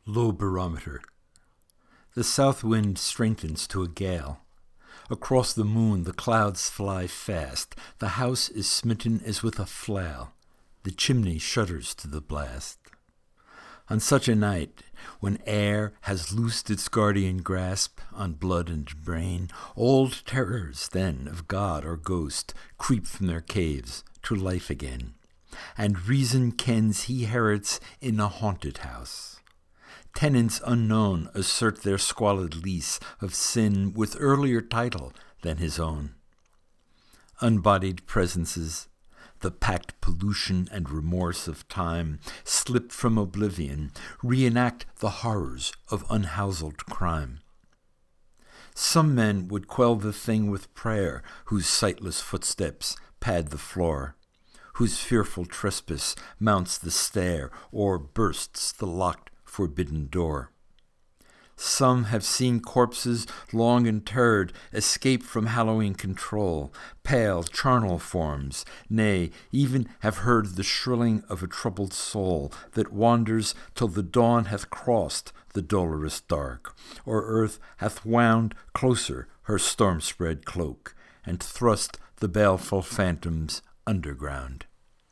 Low barometer. The south wind strengthens to a gale. Across the moon the clouds fly fast. The house is smitten as with a flail. The chimney shudders to the blast. On such a night, when air has loosed its guardian grasp on blood and brain, old terrors then of God or ghost creep from their caves to life again, and reason kens he herits in a haunted house. Tenants unknown assert their squalid lease of sin with earlier title than his own. Unbodied presences, the packed pollution and remorse of time, slipped from oblivion, reenact the horrors of unhoused crime. Some men would quell the thing with prayer, whose sightless footsteps pad the floor, whose fearful trespass mounts the stair or bursts the locked forbidden door. Some have seen corpses long interred escape from hallowing control, pale charnel forms, nay, even have heard the shrilling of a troubled soul that wanders till the dawn hath crossed the dolorous dark, or earth hath wound closer her storm-spread cloak, and thrust the baleful phantoms underground.